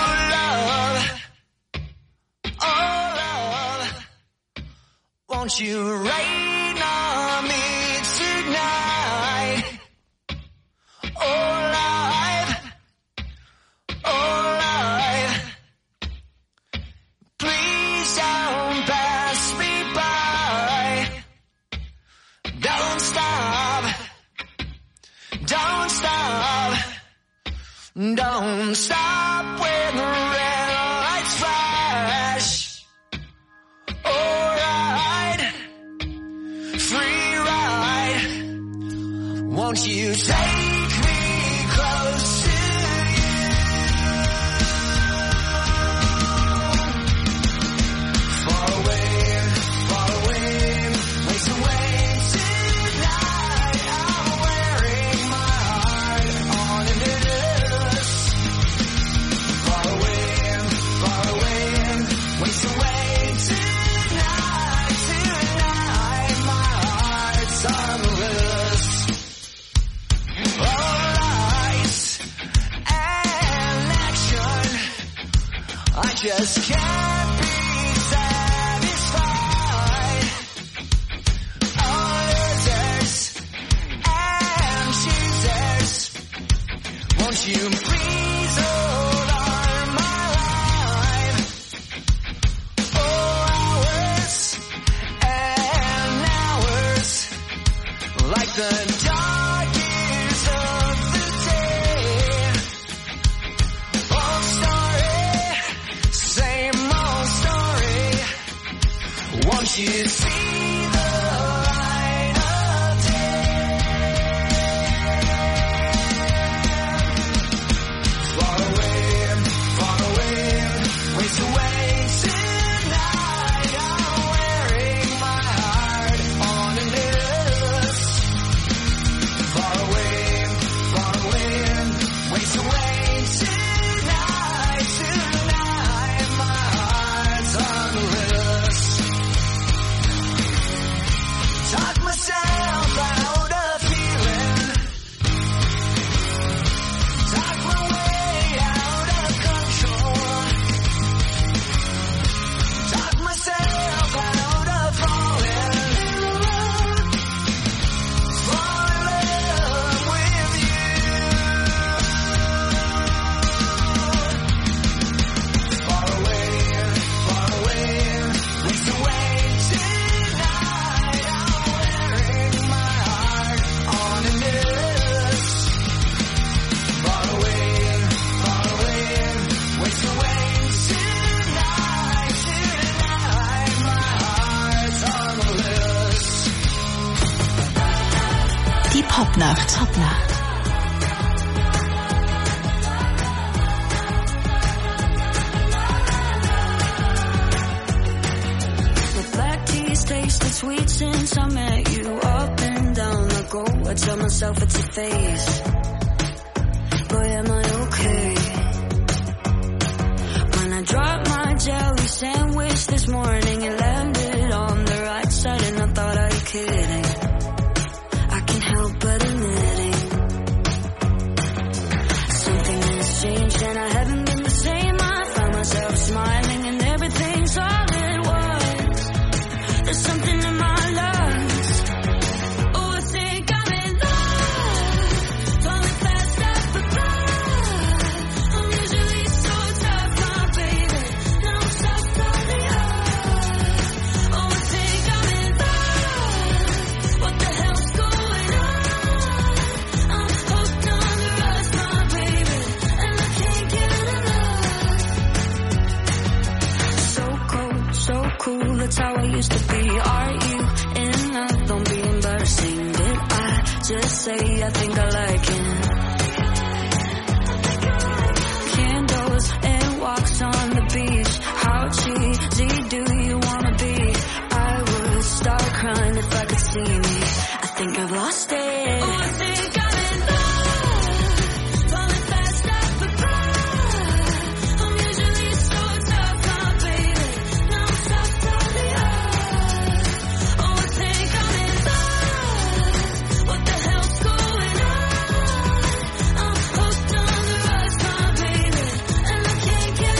Won't you rain on me tonight? Oh, life, oh, life. Please don't pass me by. Don't stop, don't stop, don't stop when the red lights flash. Won't you take me close to you? Far away, far away, ways away tonight. I'm wearing my just can't be satisfied. All is theirs, and she's theirs. Won't you please hold on my life? Oh, hours and hours, like the darkest of the day. Old story, same old story. Won't you see the light of day? Far away, far away, ways away tonight. I'm wearing my heart on a necklace. Far away, far away, ways away tonight. Tonight, my heart's on the list. Talk myself out of feeling. Talk my way out of control. Talk myself out of falling. Fall in love with you. Far away, far away, ways away tonight. I'm wearing my heart on a necklace. Far away, far away, ways away tonight. Tonight, my heart's on the list. Die Popnacht. Popnacht. The black tea's tasted sweet since I met you. Up and down I go, I tell myself it's a phase. Boy, am I okay? When I dropped my jelly sandwich this morning, it landed on the right side and I thought, are you kidding? I can't help but admitting something has changed and I haven't been the same. I found myself smiling and everything's all it was. There's something in my lungs. Oh, I think I'm in love. Falling fast up above. I'm usually so tough, my baby. Now I'm soft on the earth. Oh, I think I'm in love. What the hell's going on? I'm hooked on the rush, my baby, and I can't get enough. So cold, so cool, that's how I used to be. Are you in love? Don't be embarrassing. Did I just say I think I like it? Candles and walks on the beach. How cheesy do you wanna be? I would start crying if I could see me. I think I've lost it. Oh, I think I'm in love. Falling fast up above. I'm usually so tough, my baby. Now I'm soft on the earth. Oh, I think I'm in love. What the hell's going on? I'm hooked on the rush, my baby, and I can't get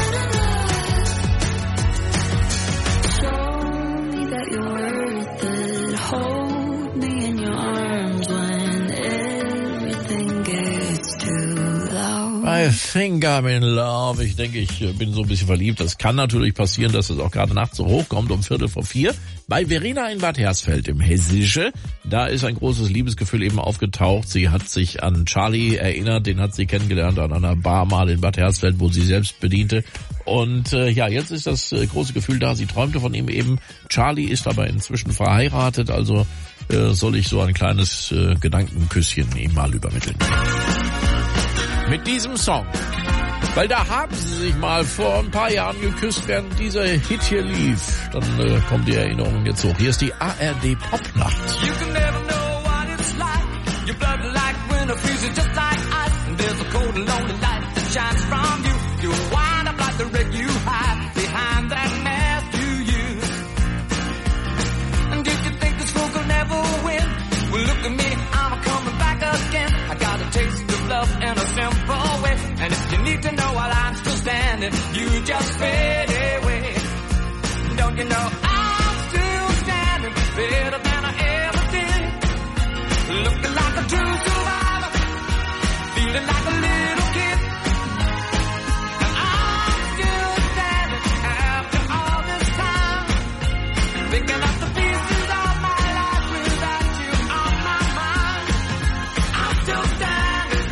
enough. Show me that you're worth it. Hold me in your arms when everything gets too loud. I think I'm in love. Ich denke, ich äh, bin so ein bisschen verliebt. Das kann natürlich passieren, dass es auch gerade nachts so hochkommt, um Viertel vor vier. Bei Verena in Bad Hersfeld im Hessische, da ist ein großes Liebesgefühl eben aufgetaucht. Sie hat sich an Charlie erinnert, den hat sie kennengelernt an einer Bar mal in Bad Hersfeld, wo sie selbst bediente. Und äh, ja, jetzt ist das äh, große Gefühl da. Sie träumte von ihm eben. Charlie ist aber inzwischen verheiratet, also äh, soll ich so ein kleines äh, Gedankenküsschen ihm mal übermitteln. Mit diesem Song. Weil da haben sie sich mal vor ein paar Jahren geküsst, während dieser Hit hier lief. Dann äh, kommt die Erinnerung jetzt hoch. Hier ist die A R D Popnacht. You can never know what it's like. Your blood like winter freezing just like ice. And there's a cold and lonely light that shines from you. You wind up like the wreck you hide behind that mask you use. And if you think this fool will never win, well look at me, I'm coming back again. I got a taste of love in a simple way. And if you need to know while I'm still standing, standing, you just fade away. Don't you know I'm still standing, better than I ever did. Looking like a true survivor, feeling like a little kid. And I'm still standing after all this time, picking up the pieces of my life without you on my mind. I'm still standing.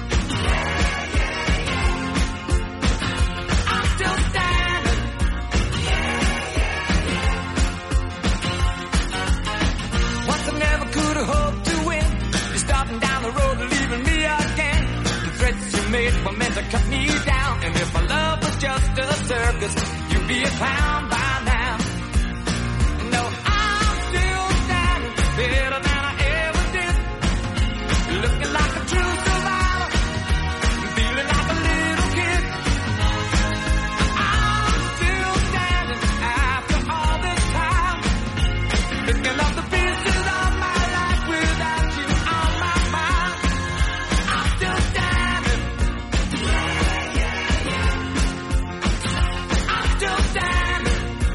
I'm still standing. Once I never could have hoped to win. You're starting down the road and leaving me again. The threats you made were meant to cut me down. And if my love was just a circus, you'd be a clown by now. No, I'm still standing, better than I ever did. Looking like a true survivor, feeling like a little kid. I'm still standing after all this time, picking up the pieces of my life without you on my mind. I'm still standing. I'm still standing.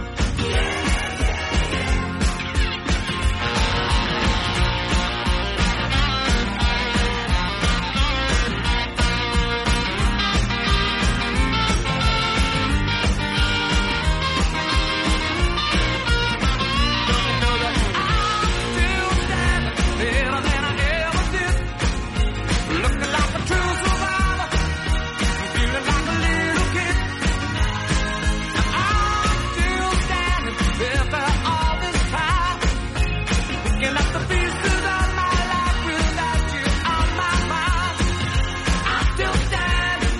Still standing, better than I ever did. Looking like a true survivor, feeling like a little kid. I'm still standing, after all this time, picking up the pieces of my life without you on my mind. I'm still standing.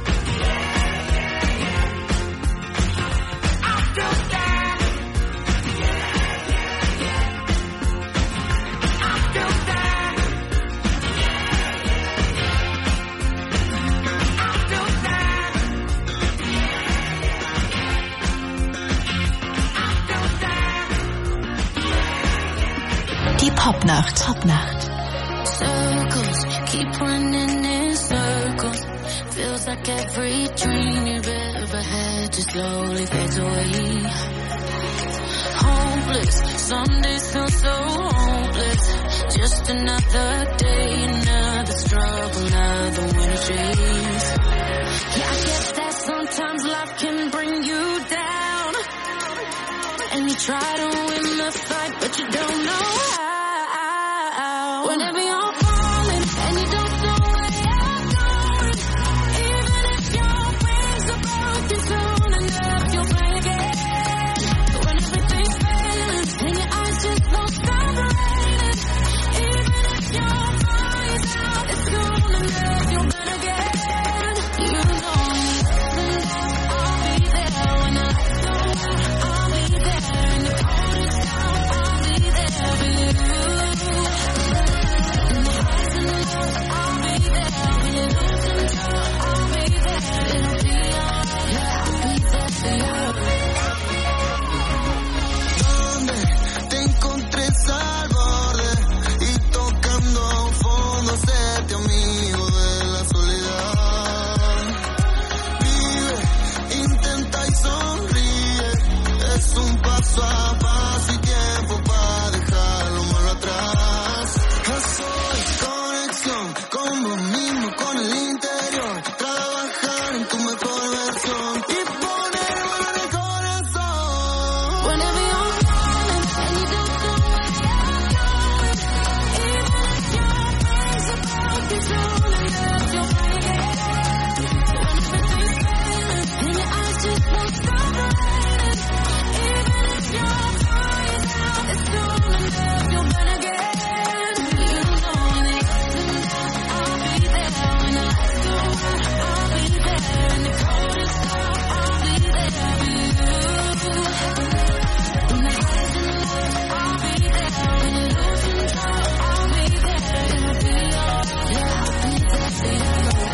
I'm still standing. I'm still standing. I'm still standing. Die Popnacht. Popnacht. Circles, keep running in circles. Feels like every dream you've ever had just slowly fades away. Hopeless, some days feel so hopeless. Just another day, another struggle, another winter chase. Yeah, I get that sometimes life can bring you down, and you try to win the fight, but you don't know how. Whenever you're falling and you don't know where you're going, even if your wings are broken soon enough, you'll fly again. When everything's failing and your eyes just don't stop raining, even if your body's out, it's soon enough, you'll burn again. You know I'll be there when the lights go out. I'll be there in the coldest hour. I'll be there for you. In the highs and the lows, I'll be there when you lose control. I'll be there, it'll be alright. Yeah, I'll be there for you. Donde te encontré al borde y tocando a un fondo, serte amigo de la soledad. Vive, intenta y sonríe, es un paso a paso y tiempo para dejar lo malo atrás. Soy conexión con vos mismo, con el interior, trabajar en tu mejor versión y poner valor en el corazón. Whenever you're falling and you don't know where you're going, even if your wings are broken soon enough, you'll fly again. When everything's failing and your eyes just won't stop raining, even if your body's out, it's soon enough, you'll burn again. You know in the ups and downs, I'll be there when the lights go out. I'll be there in the coldest hour. I'll be there for you. In the highs and the lows, I'll be there when you lose control. I'll be there, it'll be alright. Yeah, I'll be there for you.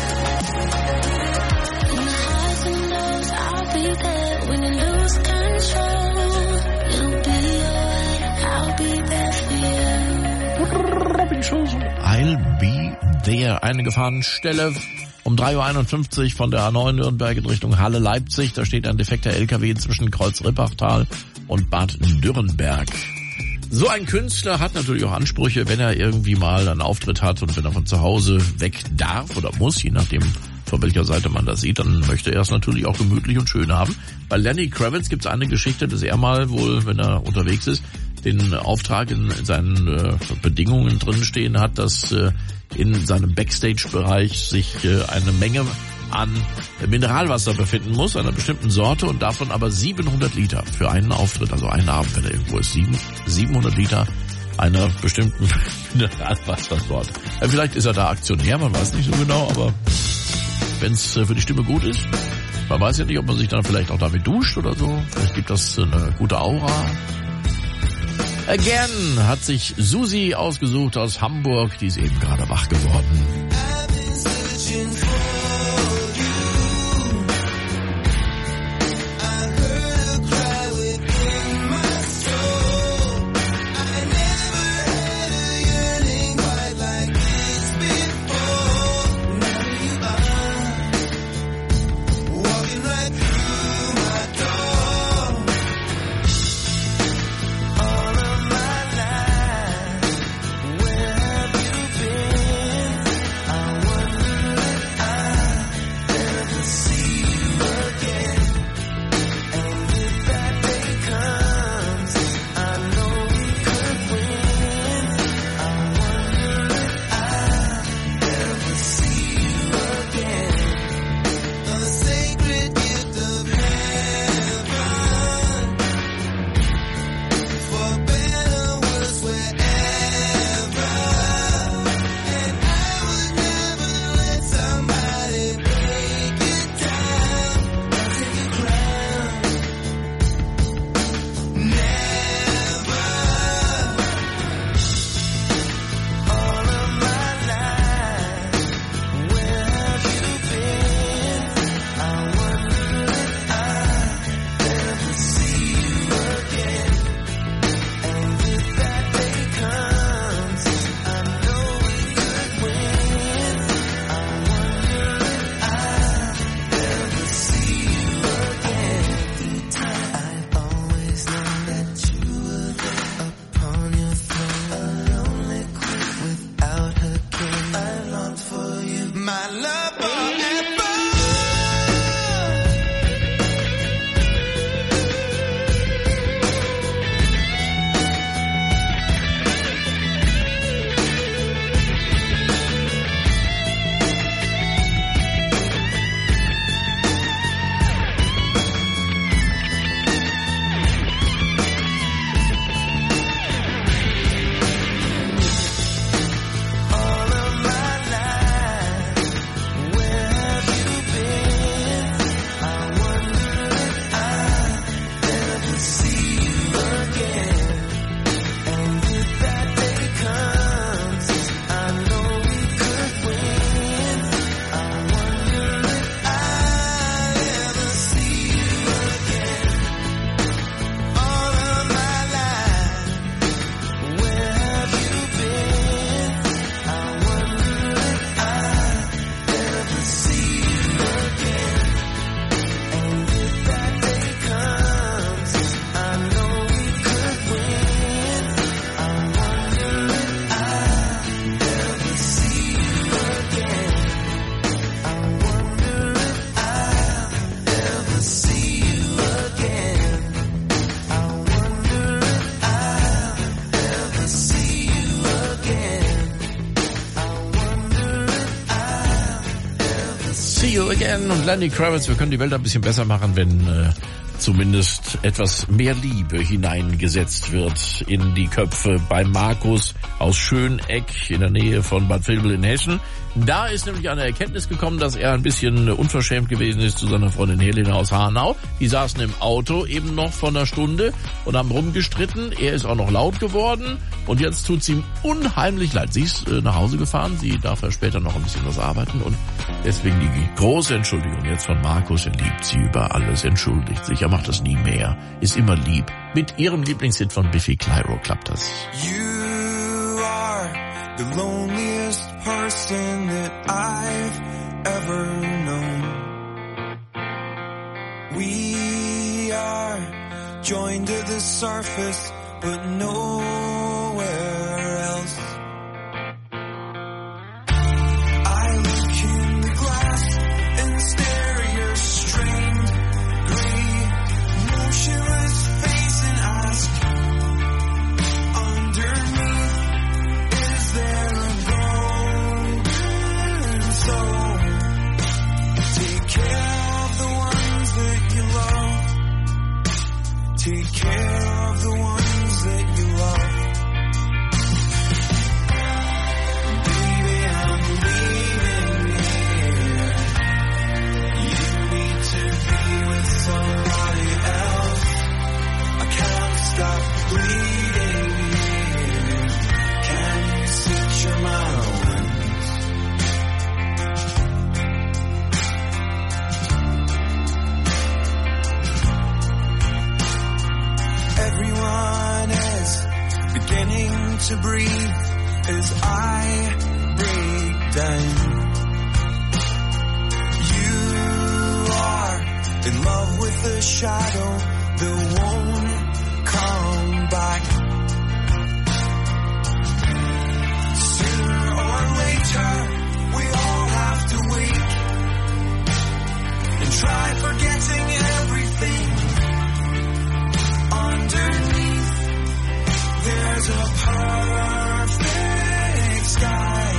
In the highs and lows, I'll be there when you lose control. It'll be alright. I'll be there for you. I'll be there. Eine Gefahrenstelle Um drei Uhr einundfünfzig von der A neun Nürnberg in Richtung Halle-Leipzig. Da steht ein defekter L K W zwischen Kreuz-Rippachtal und Bad Dürrenberg. So ein Künstler hat natürlich auch Ansprüche, wenn er irgendwie mal einen Auftritt hat und wenn er von zu Hause weg darf oder muss, je nachdem von welcher Seite man das sieht, dann möchte er es natürlich auch gemütlich und schön haben. Bei Lenny Kravitz gibt es eine Geschichte, dass er mal wohl, wenn er unterwegs ist, den Auftrag in, in seinen äh, Bedingungen drinstehen hat, dass äh, in seinem Backstage-Bereich sich äh, eine Menge an Mineralwasser befinden muss, einer bestimmten Sorte und davon aber siebenhundert Liter für einen Auftritt, also einen Abend, wenn er irgendwo ist, sieben, siebenhundert Liter einer bestimmten Mineralwassersorte. Ja, vielleicht ist er da Aktionär, man weiß nicht so genau, aber wenn es für die Stimme gut ist, man weiß ja nicht, ob man sich dann vielleicht auch damit duscht oder so, vielleicht gibt das eine gute Aura. Again hat sich Susi ausgesucht aus Hamburg, die ist eben gerade wach geworden. See You Again und Lenny Kravitz. Wir können die Welt ein bisschen besser machen, wenn äh, zumindest etwas mehr Liebe hineingesetzt wird in die Köpfe bei Markus aus Schöneck in der Nähe von Bad Vilbel in Hessen. Da ist nämlich eine Erkenntnis gekommen, dass er ein bisschen unverschämt gewesen ist zu seiner Freundin Helena aus Hanau. Die saßen im Auto eben noch vor einer Stunde und haben rumgestritten. Er ist auch noch laut geworden und jetzt tut's ihm unheimlich leid. Sie ist äh, nach Hause gefahren, sie darf ja später noch ein bisschen was arbeiten und deswegen die große Entschuldigung jetzt von Markus. Er liebt sie über alles, entschuldigt sich, er macht das nie mehr, ist immer lieb. Mit ihrem Lieblingshit von Biffy Clyro klappt das. You are the loneliest person that I've ever known. We are joined to the surface, but nowhere else. I look in the glass and stare at your strained, gray, motionless face and ask, underneath, is there a golden soul? Take care of the ones that you love. Take care of the ones that you love. Baby, I'm leaving here. You need to be with somebody else. I can't stop bleeding here. Can you sit your mind? Everyone is beginning to breathe as I break down. You are in love with a shadow that won't come back. Sooner or later, we all have to wake and try forgetting everything. Underneath, there's a perfect sky.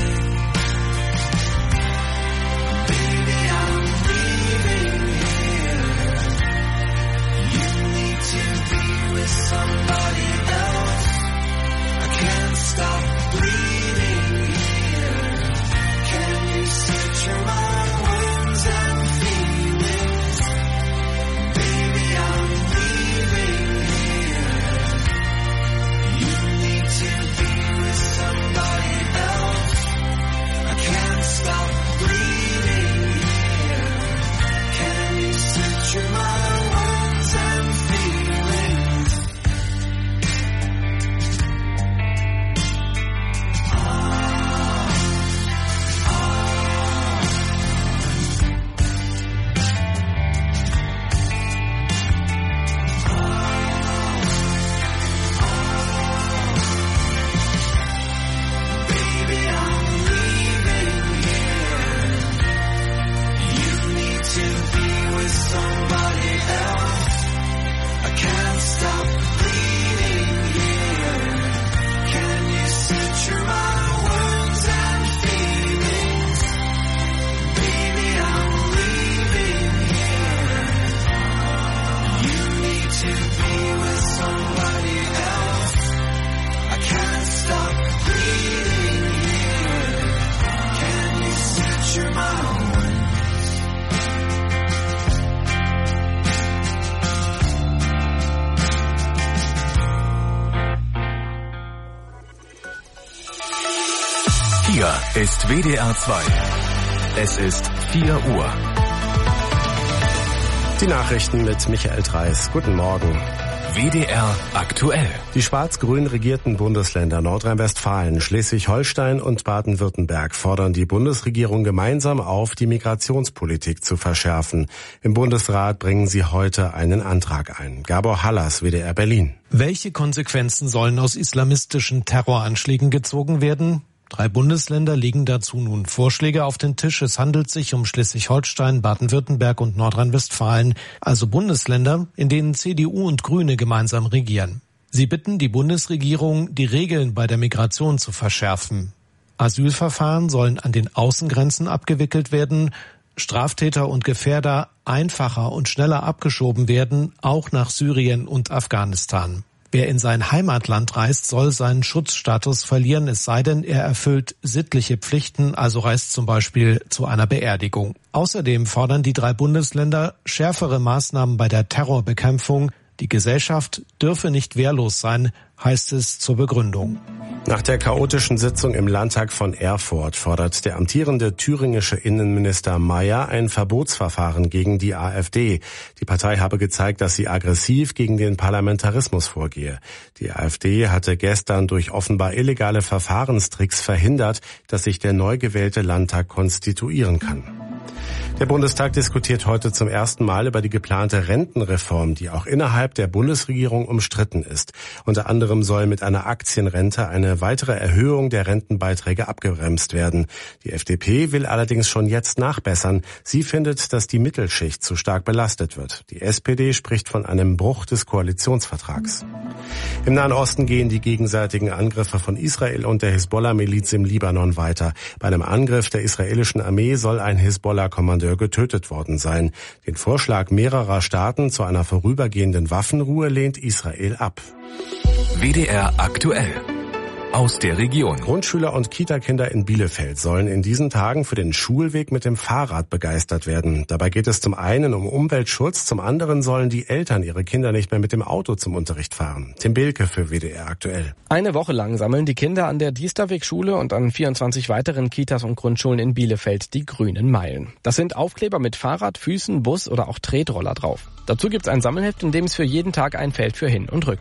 Baby, I'm leaving here. You need to be with somebody else. I can't stop bleeding here. Can you set your mind, winds and feelings? Baby, I'm leaving. To be with somebody else. I can't stop bleeding here. Can you set your mind, words and feelings? Ah, ah. Somebody else. I can't stop bleeding here. Can you set your mind, words and feelings? Baby, I'm leaving here. You need to be with somebody else. I can't stop bleeding here. Can you set your mind? Hier ist W D R zwei. Es ist vier Uhr. Die Nachrichten mit Michael Dreis. Guten Morgen. W D R aktuell. Die schwarz-grün regierten Bundesländer Nordrhein-Westfalen, Schleswig-Holstein und Baden-Württemberg fordern die Bundesregierung gemeinsam auf, die Migrationspolitik zu verschärfen. Im Bundesrat bringen sie heute einen Antrag ein. Gabor Hallas, W D R Berlin. Welche Konsequenzen sollen aus islamistischen Terroranschlägen gezogen werden? Drei Bundesländer legen dazu nun Vorschläge auf den Tisch. Es handelt sich um Schleswig-Holstein, Baden-Württemberg und Nordrhein-Westfalen, also Bundesländer, in denen C D U und Grüne gemeinsam regieren. Sie bitten die Bundesregierung, die Regeln bei der Migration zu verschärfen. Asylverfahren sollen an den Außengrenzen abgewickelt werden, Straftäter und Gefährder einfacher und schneller abgeschoben werden, auch nach Syrien und Afghanistan. Wer in sein Heimatland reist, soll seinen Schutzstatus verlieren, es sei denn, er erfüllt sittliche Pflichten, also reist zum Beispiel zu einer Beerdigung. Außerdem fordern die drei Bundesländer schärfere Maßnahmen bei der Terrorbekämpfung. Die Gesellschaft dürfe nicht wehrlos sein, heißt es zur Begründung. Nach der chaotischen Sitzung im Landtag von Erfurt fordert der amtierende thüringische Innenminister Mayer ein Verbotsverfahren gegen die AfD. Die Partei habe gezeigt, dass sie aggressiv gegen den Parlamentarismus vorgehe. Die AfD hatte gestern durch offenbar illegale Verfahrenstricks verhindert, dass sich der neu gewählte Landtag konstituieren kann. Der Bundestag diskutiert heute zum ersten Mal über die geplante Rentenreform, die auch innerhalb der Bundesregierung umstritten ist. Unter anderem soll mit einer Aktienrente eine weitere Erhöhung der Rentenbeiträge abgebremst werden. Die F D P will allerdings schon jetzt nachbessern. Sie findet, dass die Mittelschicht zu stark belastet wird. Die S P D spricht von einem Bruch des Koalitionsvertrags. Im Nahen Osten gehen die gegenseitigen Angriffe von Israel und der Hisbollah-Miliz im Libanon weiter. Bei einem Angriff der israelischen Armee soll ein Hisbollah-Kommandeur getötet worden sein. Den Vorschlag mehrerer Staaten zu einer vorübergehenden Waffenruhe lehnt Israel ab. W D R aktuell. Aus der Region. Grundschüler und Kita-Kinder in Bielefeld sollen in diesen Tagen für den Schulweg mit dem Fahrrad begeistert werden. Dabei geht es zum einen um Umweltschutz, zum anderen sollen die Eltern ihre Kinder nicht mehr mit dem Auto zum Unterricht fahren. Tim Bilke für W D R aktuell. Eine Woche lang sammeln die Kinder an der Diesterweg-Schule und an vierundzwanzig weiteren Kitas und Grundschulen in Bielefeld die grünen Meilen. Das sind Aufkleber mit Fahrrad, Füßen, Bus oder auch Tretroller drauf. Dazu gibt's ein Sammelheft, in dem es für jeden Tag ein Feld für Hin- und Rück